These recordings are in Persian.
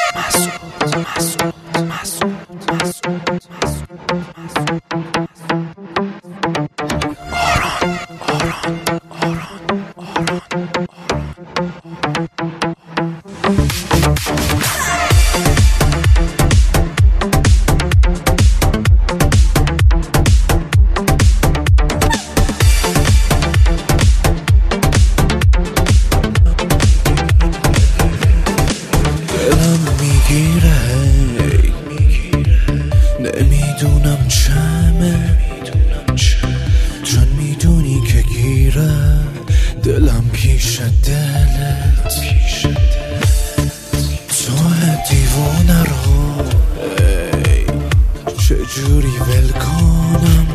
نمیدونم چمه چون میدونی که گیره دلم پیش دلت تو دیوونه رو چجوری ول کنم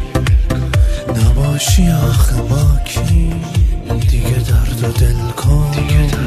نباشی آخه با کی دیگه درد و دل کنم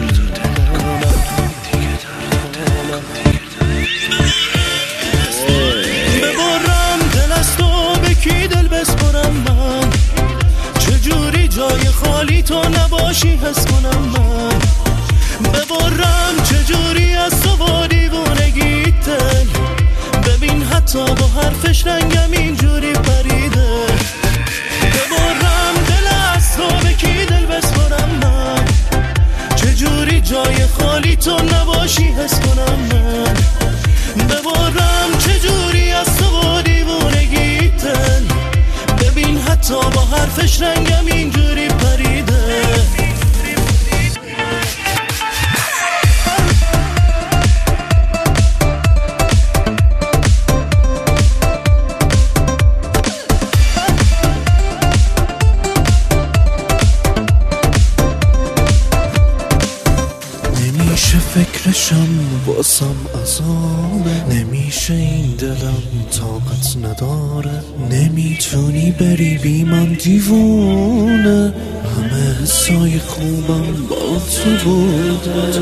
جای خالی تو نباشی حس کنم من ببرم چجوری از تو با دیوونگی دل ببین حتی با حرفش رنگم اینجوری پریده ببرم دل از تو به کی دل بسپرم من چجوری جای خالی تو نباشی حس کنم من ببرم چجوری از تو با دیوونگی دل ببین حتی با حرفش رنگم اینجوری پریده نمیشه فکرشم باسم عذابه نمیشه این دلم طاقت نداره نمیتونی بری بی من دیوونه همه حسای خوبم با تو بوده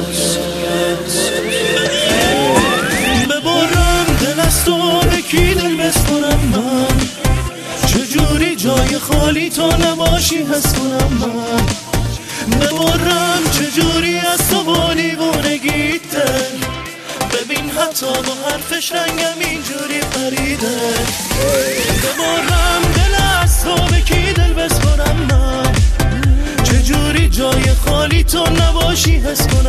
ببرم دل از تو به کی دل بسپرم من چجوری جای خالی تو نباشی حس کنم من ببرم چجوری از تو با دیوونگی دل ببین حتی با حرفش رنگم اینجوری پریده ببرم دل از تو به کی دل بسپرم من چجوری جای خالی تو نباشی حس کنم